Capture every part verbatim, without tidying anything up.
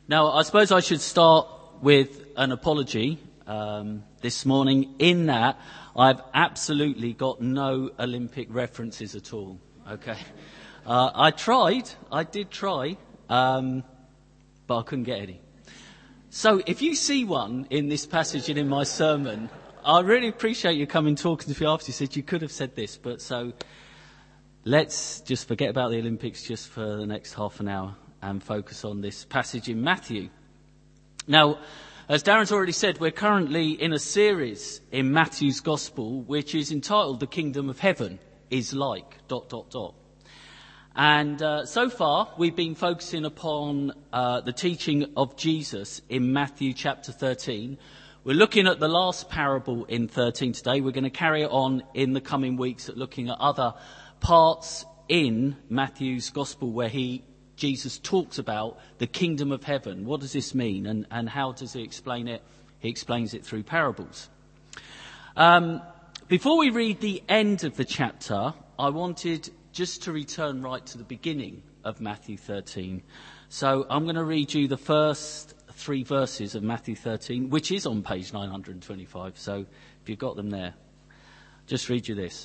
Now, I suppose I should start with an apology um, this morning, in that I've absolutely got no Olympic references at all, okay? Uh, I tried, I did try, um, but I couldn't get any. So if you see one in this passage and in my sermon, I really appreciate you coming talking to me after. You said you could have said this, but so let's just forget about the Olympics just for the next half an hour and focus on this passage in Matthew. Now, as Darren's already said, we're currently in a series in Matthew's Gospel, which is entitled The Kingdom of Heaven is Like, dot, dot, dot. And uh, so far, we've been focusing upon uh, the teaching of Jesus in Matthew chapter thirteen. We're looking at the last parable in thirteen today. We're going to carry it on in the coming weeks at looking at other parts in Matthew's Gospel where he Jesus talks about the kingdom of heaven. What does this mean, and, and how does he explain it? He explains it through parables. Um, before we read the end of the chapter, I wanted just to return right to the beginning of Matthew thirteen. So I'm going to read you the first three verses of Matthew thirteen, which is on page nine hundred twenty-five. So if you've got them there, just read you this.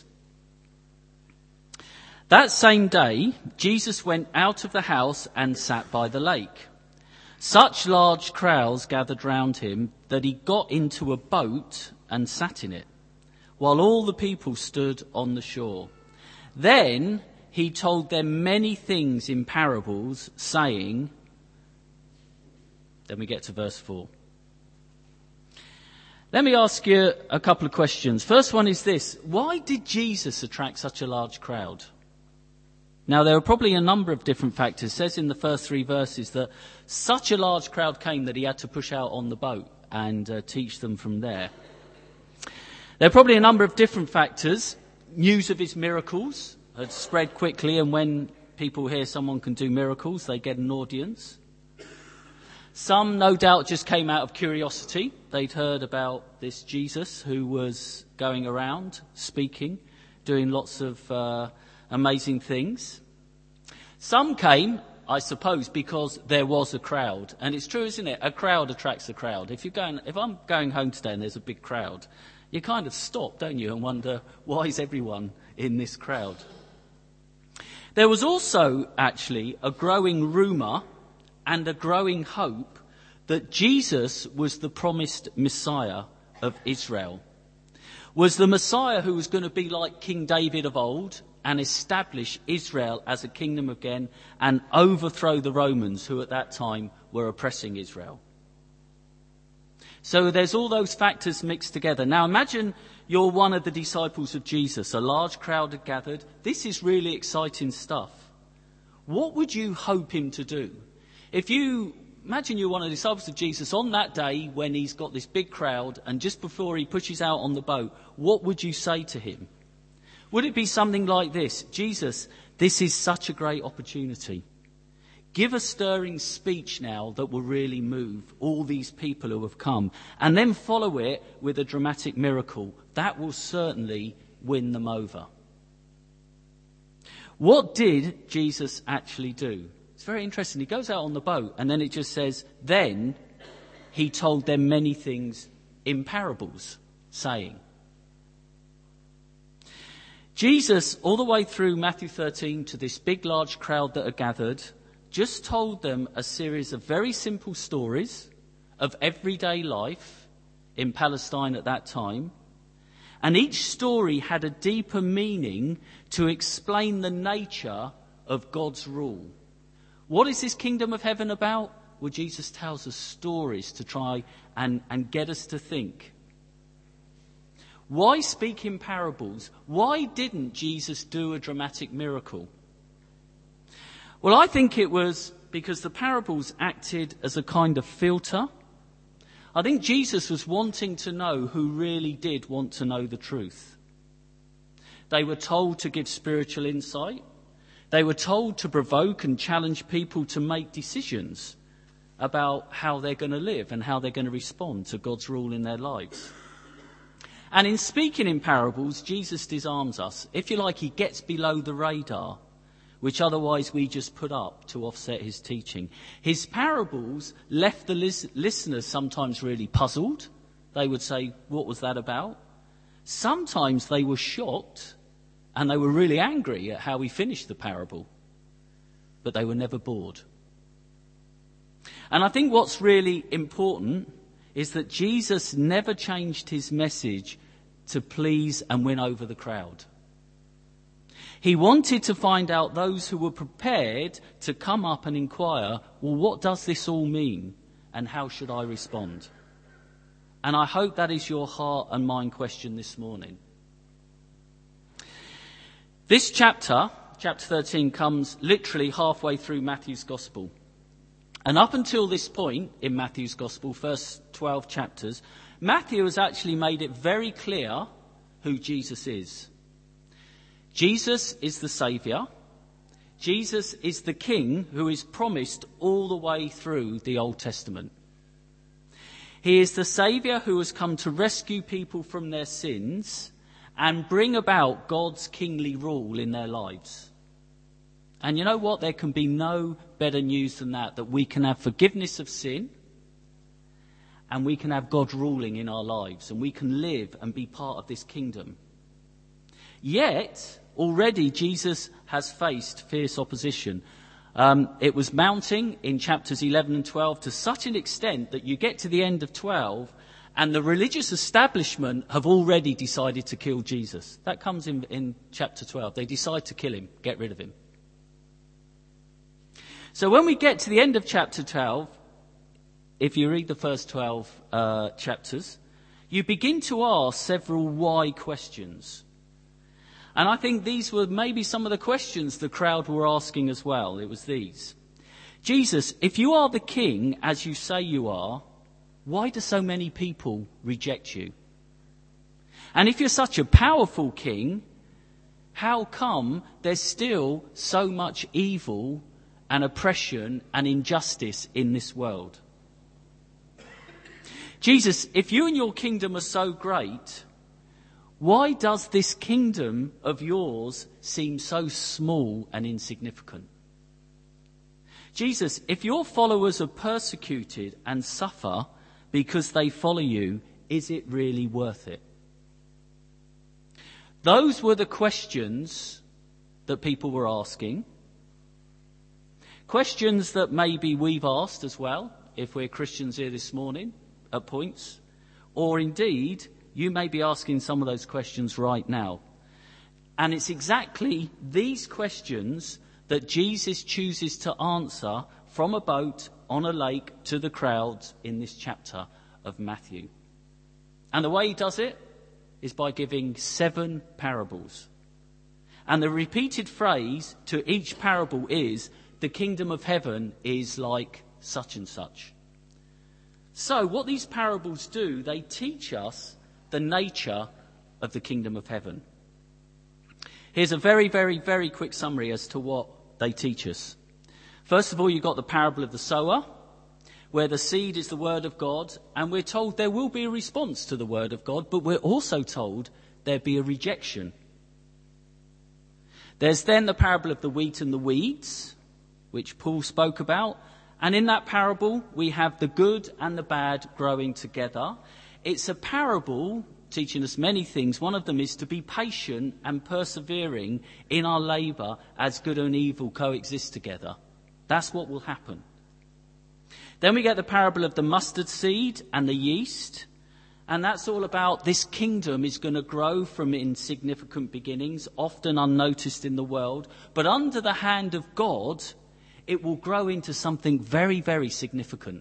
That same day, Jesus went out of the house and sat by the lake. Such large crowds gathered round him that he got into a boat and sat in it, while all the people stood on the shore. Then he told them many things in parables, saying, then we get to verse four. Let me ask you a couple of questions. First one is this: why did Jesus attract such a large crowd? Now, there are probably a number of different factors. It says in the first three verses that such a large crowd came that he had to push out on the boat and uh, teach them from there. There are probably a number of different factors. News of his miracles had spread quickly, and when people hear someone can do miracles, they get an audience. Some, no doubt, just came out of curiosity. They'd heard about this Jesus who was going around, speaking, doing lots of uh, amazing things. Some came, I suppose, because there was a crowd. And it's true, isn't it? A crowd attracts a crowd. If you're going, if I'm going home today and there's a big crowd, you kind of stop, don't you, and wonder, why is everyone in this crowd? There was also, actually, a growing rumour and a growing hope that Jesus was the promised Messiah of Israel. Was the Messiah who was going to be like King David of old and establish Israel as a kingdom again and overthrow the Romans who at that time were oppressing Israel. So there's all those factors mixed together. Now imagine you're one of the disciples of Jesus. A large crowd had gathered. This is really exciting stuff. What would you hope him to do? If you imagine you're one of the disciples of Jesus on that day when he's got this big crowd and just before he pushes out on the boat, what would you say to him? Would it be something like this? Jesus, this is such a great opportunity. Give a stirring speech now that will really move all these people who have come, and then follow it with a dramatic miracle. That will certainly win them over. What did Jesus actually do? It's very interesting. He goes out on the boat and then it just says, then he told them many things in parables, saying. Jesus, all the way through Matthew thirteen to this big, large crowd that are gathered, just told them a series of very simple stories of everyday life in Palestine at that time. And each story had a deeper meaning to explain the nature of God's rule. What is this kingdom of heaven about? Well, Jesus tells us stories to try and, and get us to think. Why speak in parables? Why didn't Jesus do a dramatic miracle? Well, I think it was because the parables acted as a kind of filter. I think Jesus was wanting to know who really did want to know the truth. They were told to give spiritual insight. They were told to provoke and challenge people to make decisions about how they're going to live and how they're going to respond to God's rule in their lives. And in speaking in parables, Jesus disarms us. If you like, he gets below the radar. which otherwise we just put up to offset his teaching. His parables left the lis- listeners sometimes really puzzled. They would say, what was that about? Sometimes they were shocked and they were really angry at how he finished the parable. But they were never bored. And I think what's really important is that Jesus never changed his message to please and win over the crowd. He wanted to find out those who were prepared to come up and inquire, well, what does this all mean and how should I respond? And I hope that is your heart and mind question this morning. This chapter, chapter thirteen, comes literally halfway through Matthew's Gospel. And up until this point in Matthew's Gospel, first twelve chapters, Matthew has actually made it very clear who Jesus is. Jesus is the Saviour. Jesus is the King who is promised all the way through the Old Testament. He is the Saviour who has come to rescue people from their sins and bring about God's kingly rule in their lives. And you know what? There can be no better news than that, that we can have forgiveness of sin and we can have God ruling in our lives and we can live and be part of this kingdom. Yet, already Jesus has faced fierce opposition. Um, it was mounting in chapters eleven and twelve to such an extent that you get to the end of twelve and the religious establishment have already decided to kill Jesus. That comes in, in chapter twelve. They decide to kill him, get rid of him. So when we get to the end of chapter twelve, if you read the first twelve uh, chapters, you begin to ask several why questions. And I think these were maybe some of the questions the crowd were asking as well. It was these. Jesus, if you are the king, as you say you are, why do so many people reject you? And if you're such a powerful king, how come there's still so much evil and oppression and injustice in this world? Jesus, if you and your kingdom are so great, why does this kingdom of yours seem so small and insignificant? Jesus, if your followers are persecuted and suffer because they follow you, is it really worth it? Those were the questions that people were asking. Questions that maybe we've asked as well, if we're Christians here this morning, at points. Or indeed, you may be asking some of those questions right now. And it's exactly these questions that Jesus chooses to answer from a boat on a lake to the crowds in this chapter of Matthew. And the way he does it is by giving seven parables. And the repeated phrase to each parable is, the kingdom of heaven is like such and such. So what these parables do, they teach us the nature of the kingdom of heaven. Here's a very, very, very quick summary as to what they teach us. First of all, you've got the parable of the sower, where the seed is the word of God, and we're told there will be a response to the word of God, but we're also told there'll be a rejection. There's then the parable of the wheat and the weeds, which Paul spoke about. And in that parable, we have the good and the bad growing together. It's a parable teaching us many things. One of them is to be patient and persevering in our labour as good and evil coexist together. That's what will happen. Then we get the parable of the mustard seed and the yeast. And that's all about this kingdom is going to grow from insignificant beginnings, often unnoticed in the world. But under the hand of God, it will grow into something very, very significant.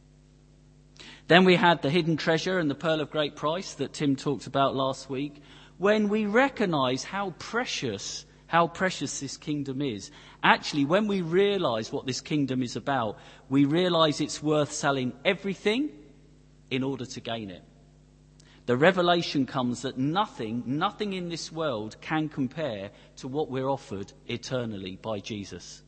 Then we had the hidden treasure and the pearl of great price that Tim talked about last week. When we recognise how precious, how precious this kingdom is. Actually, when we realise what this kingdom is about, we realise it's worth selling everything in order to gain it. The revelation comes that nothing, nothing in this world can compare to what we're offered eternally by Jesus.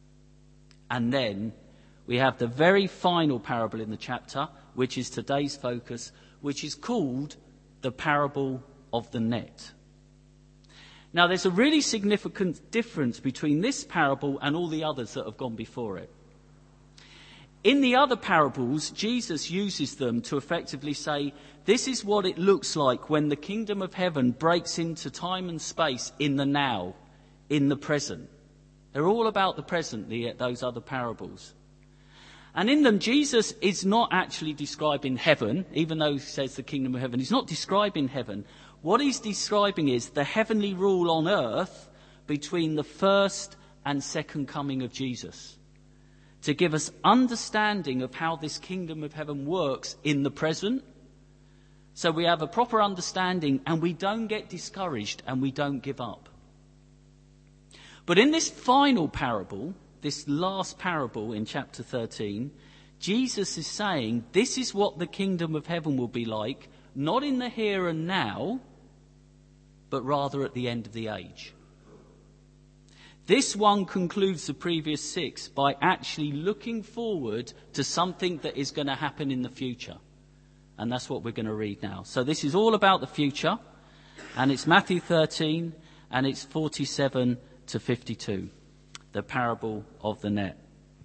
And then we have the very final parable in the chapter, which is today's focus, which is called the parable of the net. Now, there's a really significant difference between this parable and all the others that have gone before it. In the other parables, Jesus uses them to effectively say, this is what it looks like when the kingdom of heaven breaks into time and space in the now, in the present. They're all about the present, the, those other parables. And in them, Jesus is not actually describing heaven, even though he says the kingdom of heaven. He's not describing heaven. What he's describing is the heavenly rule on earth between the first and second coming of Jesus, to give us understanding of how this kingdom of heaven works in the present. So we have a proper understanding and we don't get discouraged and we don't give up. But in this final parable, this last parable in chapter thirteen, Jesus is saying this is what the kingdom of heaven will be like, not in the here and now, but rather at the end of the age. This one concludes the previous six by actually looking forward to something that is going to happen in the future. And that's what we're going to read now. So this is all about the future, and it's Matthew thirteen, and it's forty-seven to fifty-two, the parable of the net.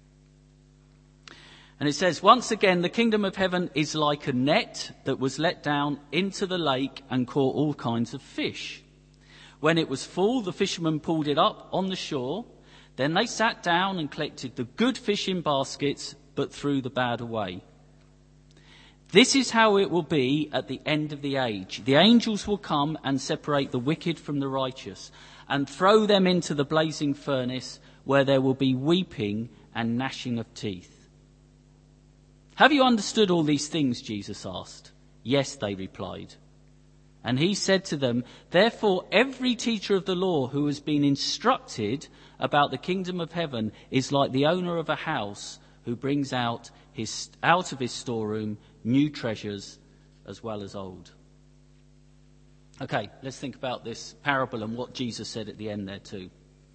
And it says, once again, the kingdom of heaven is like a net that was let down into the lake and caught all kinds of fish. When it was full, the fishermen pulled it up on the shore. Then they sat down and collected the good fish in baskets, but threw the bad away. This is how it will be at the end of the age. The angels will come and separate the wicked from the righteous and throw them into the blazing furnace, where there will be weeping and gnashing of teeth. Have you understood all these things? Jesus asked. Yes, they replied. And he said to them, therefore every teacher of the law who has been instructed about the kingdom of heaven is like the owner of a house who brings out his out of his storeroom new treasures as well as old. Okay, let's think about this parable and what Jesus said at the end there too.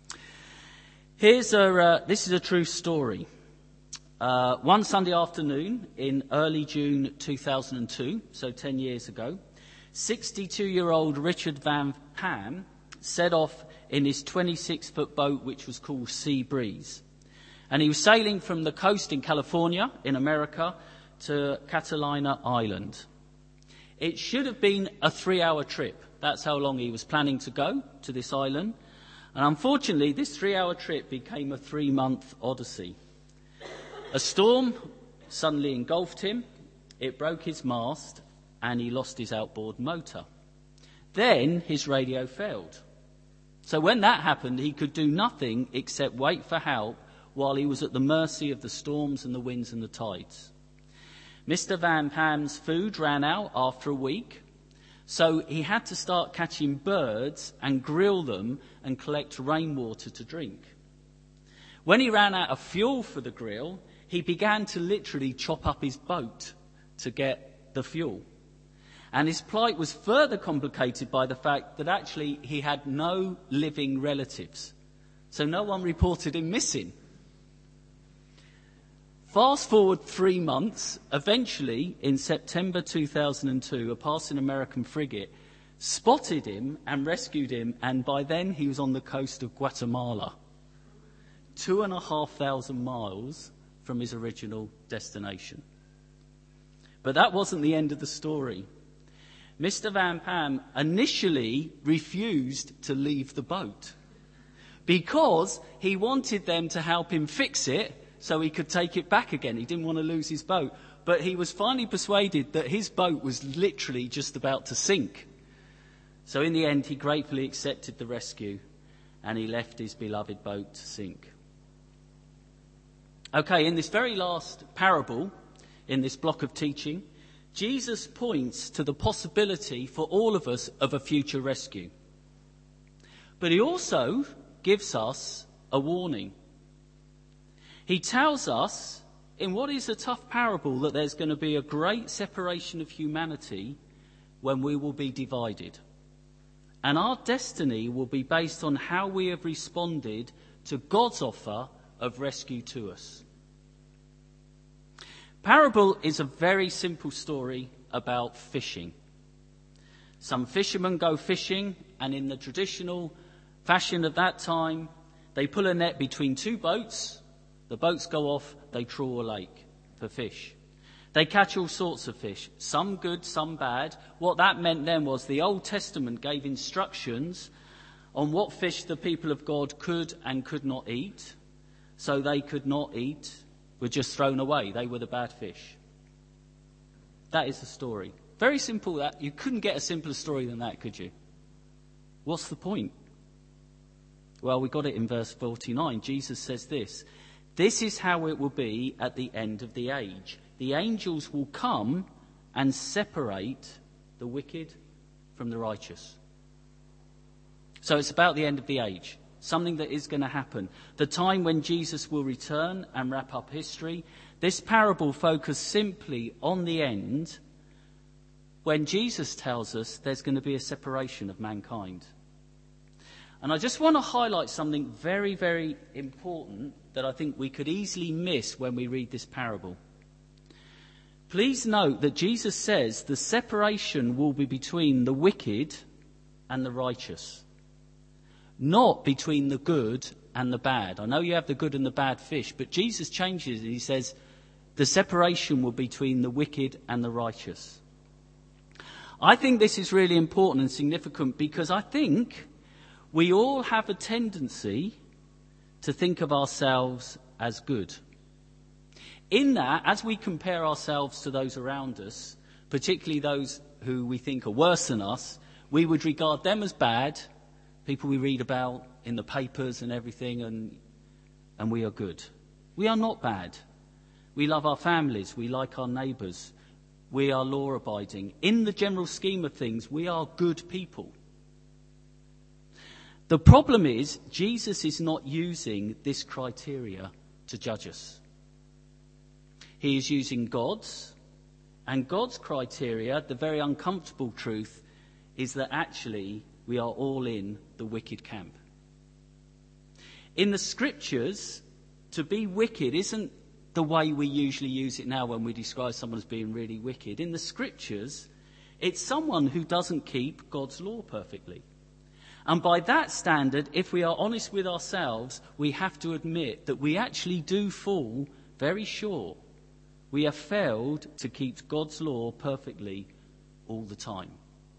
Here's a uh, this is a true story. Uh, one Sunday afternoon in early June two thousand two, so ten years ago, sixty-two-year-old Richard Van Pam set off in his twenty-six foot boat, which was called Sea Breeze. And he was sailing from the coast in California, in America, to Catalina Island. It should have been a three-hour trip. That's how long he was planning to go to this island. And unfortunately, this three-hour trip became a three-month odyssey. A storm suddenly engulfed him. It broke his mast, and he lost his outboard motor. Then his radio failed. So when that happened, he could do nothing except wait for help while he was at the mercy of the storms and the winds and the tides. Mister Van Pam's food ran out after a week, so he had to start catching birds and grill them and collect rainwater to drink. When he ran out of fuel for the grill, he began to literally chop up his boat to get the fuel. And his plight was further complicated by the fact that actually he had no living relatives. So no one reported him missing. Fast forward three months, eventually in September two thousand two, a passing American frigate spotted him and rescued him, and by then he was on the coast of Guatemala, two and a half thousand miles from his original destination. But that wasn't the end of the story. Mister Van Pam initially refused to leave the boat because he wanted them to help him fix it so he could take it back again. He didn't want to lose his boat. But he was finally persuaded that his boat was literally just about to sink. So in the end, he gratefully accepted the rescue and he left his beloved boat to sink. Okay, in this very last parable, in this block of teaching, Jesus points to the possibility for all of us of a future rescue. But he also gives us a warning. He tells us, in what is a tough parable, that there's going to be a great separation of humanity when we will be divided. And our destiny will be based on how we have responded to God's offer of rescue to us. Parable is a very simple story about fishing. Some fishermen go fishing, and in the traditional fashion at that time, they pull a net between two boats. The boats go off, they trawl a lake for fish. They catch all sorts of fish, some good, some bad. What that meant then was the Old Testament gave instructions on what fish the people of God could and could not eat. So they could not eat, were just thrown away. They were the bad fish. That is the story. Very simple. That you couldn't get a simpler story than that, could you? What's the point? Well, we got it in verse forty-nine. Jesus says this: "This is how it will be at the end of the age. The angels will come and separate the wicked from the righteous." So it's about the end of the age, something that is going to happen. The time when Jesus will return and wrap up history. This parable focuses simply on the end, when Jesus tells us there's going to be a separation of mankind. And I just want to highlight something very, very important that I think we could easily miss when we read this parable. Please note that Jesus says the separation will be between the wicked and the righteous, not between the good and the bad. I know you have the good and the bad fish, but Jesus changes it. He says the separation will be between the wicked and the righteous. I think this is really important and significant because I think we all have a tendency to think of ourselves as good. In that, as we compare ourselves to those around us, particularly those who we think are worse than us, we would regard them as bad, people we read about in the papers and everything, and and we are good. We are not bad. We love our families. We like our neighbours. We are law-abiding. In the general scheme of things, we are good people. The problem is, Jesus is not using this criteria to judge us. He is using God's, and God's criteria, the very uncomfortable truth, is that actually we are all in the wicked camp. In the scriptures, to be wicked isn't the way we usually use it now when we describe someone as being really wicked. In the scriptures, it's someone who doesn't keep God's law perfectly. And by that standard, if we are honest with ourselves, we have to admit that we actually do fall very short. We have failed to keep God's law perfectly all the time.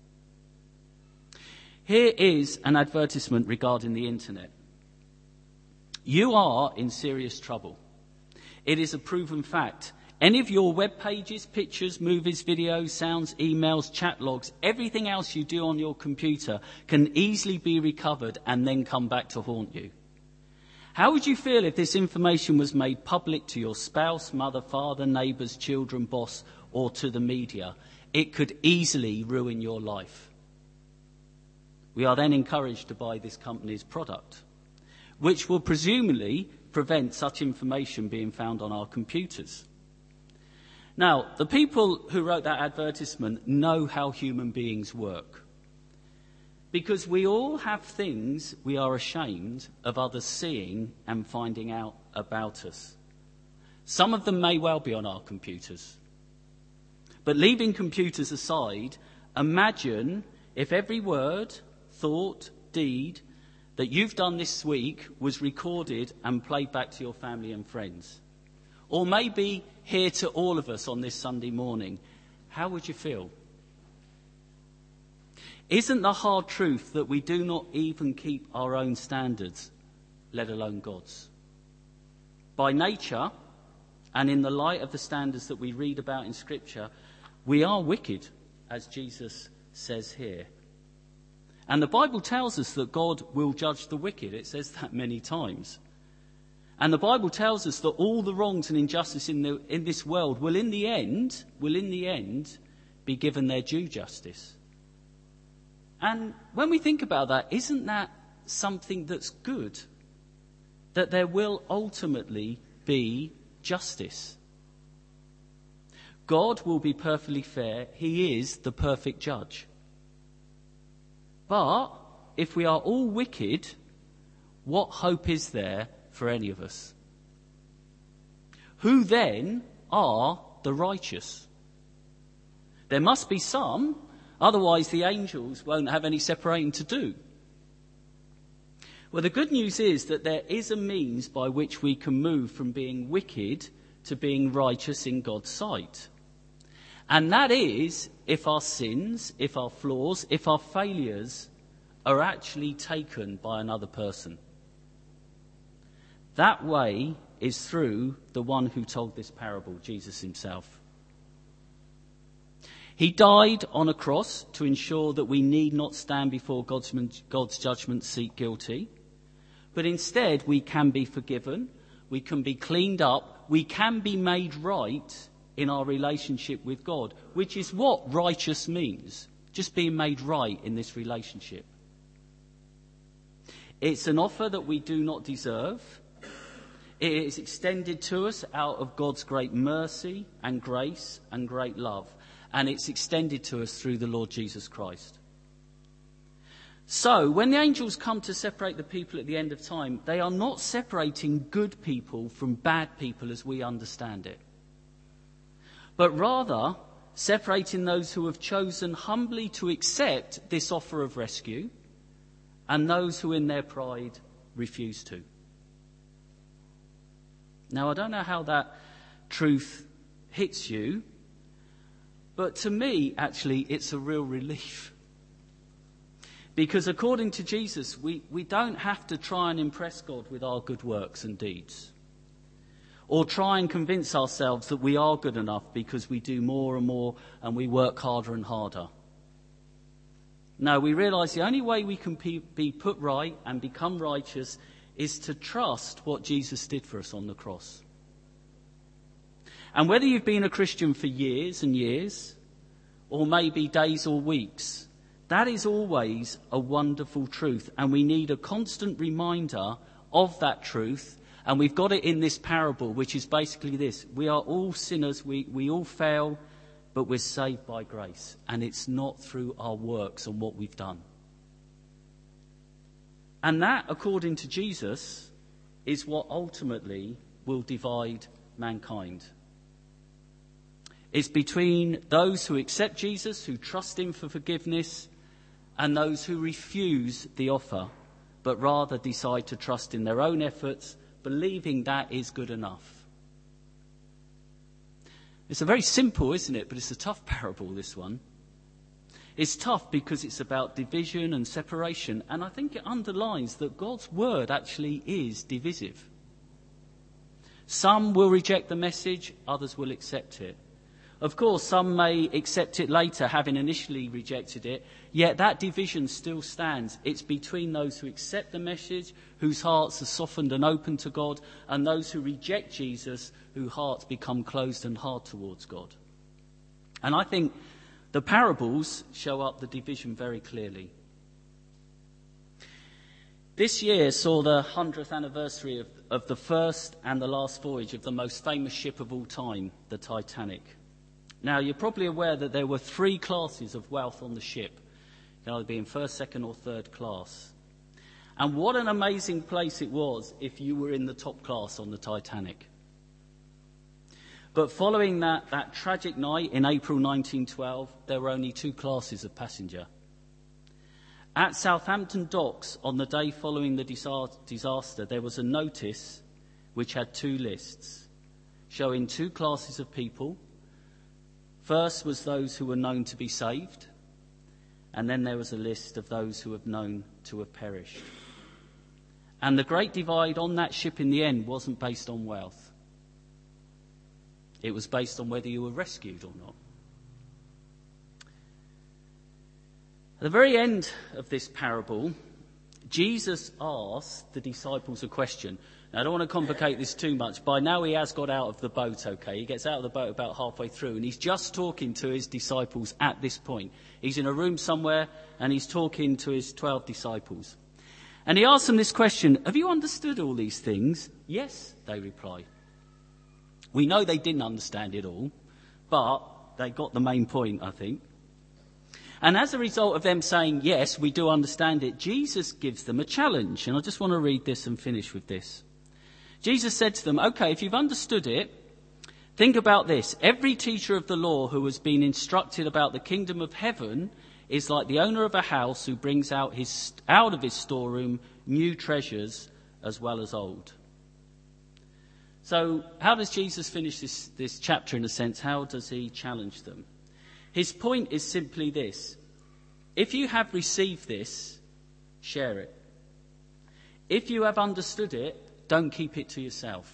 Here is an advertisement regarding the internet. You are in serious trouble. It is a proven fact. Any of your web pages, pictures, movies, videos, sounds, emails, chat logs, everything else you do on your computer can easily be recovered and then come back to haunt you. How would you feel if this information was made public to your spouse, mother, father, neighbours, children, boss, or to the media? It could easily ruin your life. We are then encouraged to buy this company's product, which will presumably prevent such information being found on our computers. Now, the people who wrote that advertisement know how human beings work. Because we all have things we are ashamed of others seeing and finding out about us. Some of them may well be on our computers. But leaving computers aside, imagine if every word, thought, deed that you've done this week was recorded and played back to your family and friends. Or maybe here to all of us on this Sunday morning. How would you feel? Isn't the hard truth that we do not even keep our own standards, let alone God's? By nature, and in the light of the standards that we read about in Scripture, we are wicked, as Jesus says here. And the Bible tells us that God will judge the wicked. It says that many times. And the Bible tells us that all the wrongs and injustice in the, in this world will in the end, will in the end be given their due justice. And when we think about that, isn't that something that's good? That there will ultimately be justice. God will be perfectly fair. He is the perfect judge. But if we are all wicked, what hope is there for any of us? Who then are the righteous? There must be some. Otherwise, the angels won't have any separating to do. Well, the good news is that there is a means by which we can move from being wicked to being righteous in God's sight. And that is if our sins, if our flaws, if our failures are actually taken by another person. That way is through the one who told this parable, Jesus himself. He died on a cross to ensure that we need not stand before God's, God's judgment seat guilty, but instead we can be forgiven, we can be cleaned up, we can be made right in our relationship with God, which is what righteous means, just being made right in this relationship. It's an offer that we do not deserve. It is extended to us out of God's great mercy and grace and great love. And it's extended to us through the Lord Jesus Christ. So, when the angels come to separate the people at the end of time, they are not separating good people from bad people as we understand it, but rather separating those who have chosen humbly to accept this offer of rescue and those who in their pride refuse to. Now, I don't know how that truth hits you, but to me, actually, it's a real relief. Because according to Jesus, we, we don't have to try and impress God with our good works and deeds, or try and convince ourselves that we are good enough because we do more and more and we work harder and harder. No, we realise the only way we can be put right and become righteous is to trust what Jesus did for us on the cross. And whether you've been a Christian for years and years, or maybe days or weeks, that is always a wonderful truth. And we need a constant reminder of that truth. And we've got it in this parable, which is basically this. We are all sinners, we, we all fail, but we're saved by grace. And it's not through our works and what we've done. And that, according to Jesus, is what ultimately will divide mankind. It's between those who accept Jesus, who trust him for forgiveness, and those who refuse the offer, but rather decide to trust in their own efforts, believing that is good enough. It's a very simple, isn't it? But it's a tough parable, this one. It's tough because it's about division and separation, and I think it underlines that God's word actually is divisive. Some will reject the message, others will accept it. Of course, some may accept it later, having initially rejected it, yet that division still stands. It's between those who accept the message, whose hearts are softened and open to God, and those who reject Jesus, whose hearts become closed and hard towards God. And I think the parables show up the division very clearly. This year saw the hundredth anniversary of, of the first and the last voyage of the most famous ship of all time, the Titanic. Now, you're probably aware that there were three classes of wealth on the ship. You can either be in first, second, or third class. And what an amazing place it was if you were in the top class on the Titanic. But following that, that tragic night in April nineteen twelve, there were only two classes of passenger. At Southampton docks, on the day following the disaster, there was a notice which had two lists, showing two classes of people. First was those who were known to be saved, and then there was a list of those who were known to have perished. And the great divide on that ship in the end wasn't based on wealth. It was based on whether you were rescued or not. At the very end of this parable, Jesus asked the disciples a question. Now, I don't want to complicate this too much. By now he has got out of the boat, okay? He gets out of the boat about halfway through, and he's just talking to his disciples at this point. He's in a room somewhere, and he's talking to his twelve disciples. And he asks them this question: have you understood all these things? Yes, they reply. We know they didn't understand it all, but they got the main point, I think. And as a result of them saying, yes, we do understand it, Jesus gives them a challenge. And I just want to read this and finish with this. Jesus said to them, okay, if you've understood it, think about this. Every teacher of the law who has been instructed about the kingdom of heaven is like the owner of a house who brings out his out of his storeroom new treasures as well as old. So how does Jesus finish this, this chapter in a sense? How does he challenge them? His point is simply this. If you have received this, share it. If you have understood it, don't keep it to yourself.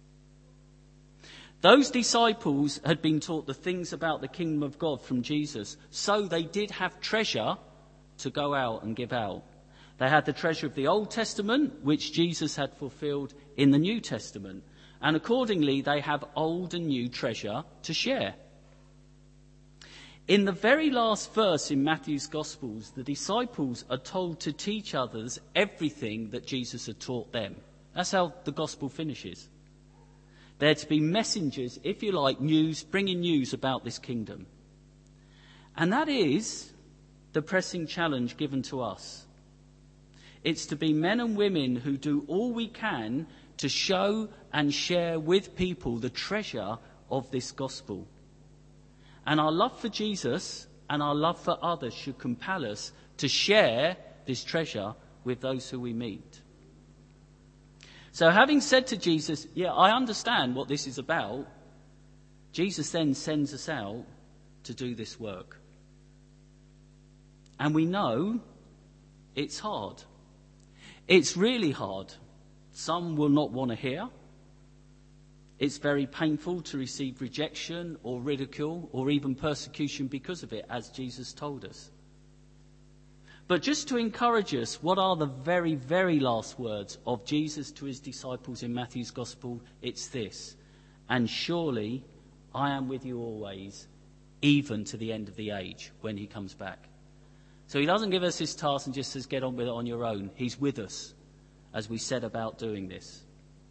Those disciples had been taught the things about the kingdom of God from Jesus, so they did have treasure to go out and give out. They had the treasure of the Old Testament, which Jesus had fulfilled in the New Testament, and accordingly they have old and new treasure to share. In the very last verse in Matthew's Gospels, the disciples are told to teach others everything that Jesus had taught them. That's how the Gospel finishes. They're to be messengers, if you like, news, bringing news about this kingdom. And that is the pressing challenge given to us. It's to be men and women who do all we can to show and share with people the treasure of this gospel. And our love for Jesus and our love for others should compel us to share this treasure with those who we meet. So having said to Jesus, yeah, I understand what this is about, Jesus then sends us out to do this work. And we know it's hard. It's really hard. Some will not want to hear. It's very painful to receive rejection or ridicule or even persecution because of it, as Jesus told us. But just to encourage us, what are the very, very last words of Jesus to his disciples in Matthew's Gospel? It's this: and surely I am with you always, even to the end of the age, when he comes back. So he doesn't give us his task and just says, get on with it on your own. He's with us as we set about doing this.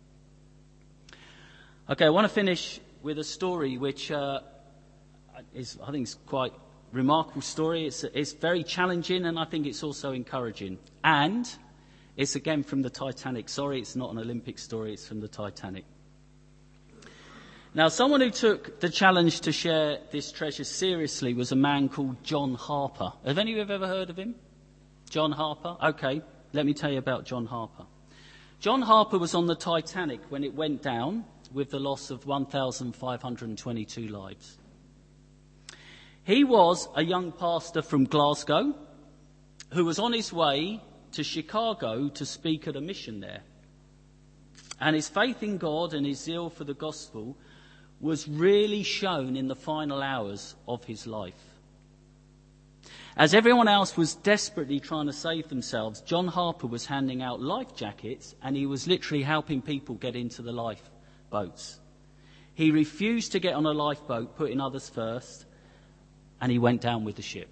Okay, I want to finish with a story which uh, is, I think, is quite a remarkable story. It's, it's very challenging, and I think it's also encouraging. And it's again from the Titanic. Sorry, it's not an Olympic story. It's from the Titanic. Now, someone who took the challenge to share this treasure seriously was a man called John Harper. Have any of you ever heard of him? John Harper? Okay, let me tell you about John Harper. John Harper was on the Titanic when it went down, with the loss of one thousand five hundred twenty-two lives. He was a young pastor from Glasgow who was on his way to Chicago to speak at a mission there. And his faith in God and his zeal for the gospel was really shown in the final hours of his life. As everyone else was desperately trying to save themselves, John Harper was handing out life jackets, and he was literally helping people get into the lifeboats. He refused to get on a lifeboat, putting others first, and he went down with the ship.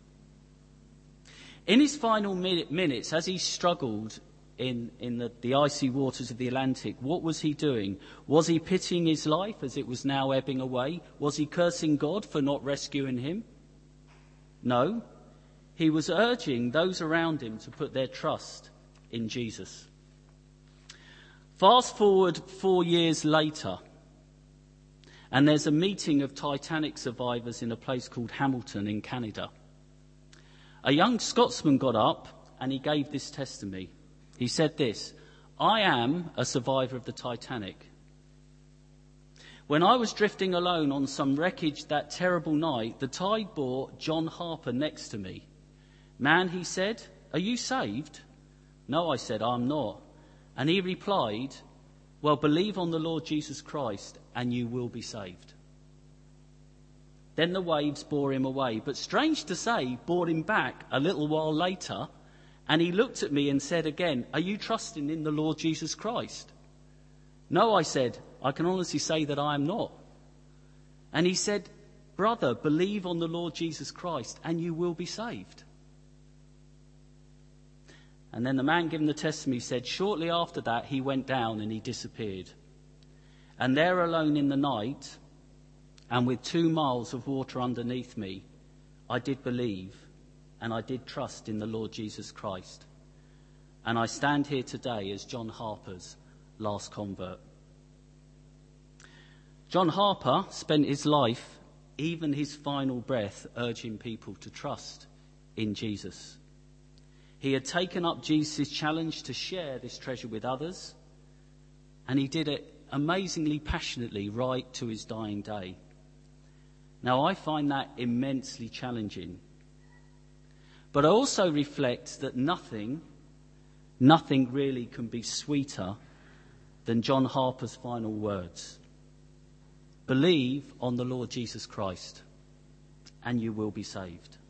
In his final minutes, as he struggled in, in the, the icy waters of the Atlantic, what was he doing? Was he pitying his life as it was now ebbing away? Was he cursing God for not rescuing him? No. He was urging those around him to put their trust in Jesus. Fast forward four years later, and there's a meeting of Titanic survivors in a place called Hamilton in Canada. A young Scotsman got up and he gave this testimony. He said this: I am a survivor of the Titanic. When I was drifting alone on some wreckage that terrible night, the tide brought John Harper next to me. Man, he said, are you saved? No, I said, I'm not. And he replied, well, believe on the Lord Jesus Christ and you will be saved. Then the waves bore him away, but strange to say, brought him back a little while later, and he looked at me and said again, are you trusting in the Lord Jesus Christ? No, I said, I can honestly say that I am not. And he said, brother, believe on the Lord Jesus Christ and you will be saved. And then the man giving the testimony said, shortly after that, he went down and he disappeared. And there alone in the night, and with two miles of water underneath me, I did believe and I did trust in the Lord Jesus Christ. And I stand here today as John Harper's last convert. John Harper spent his life, even his final breath, urging people to trust in Jesus. He had taken up Jesus' challenge to share this treasure with others, and he did it amazingly passionately right to his dying day. Now, I find that immensely challenging. But I also reflect that nothing, nothing really can be sweeter than John Harper's final words. Believe on the Lord Jesus Christ, and you will be saved.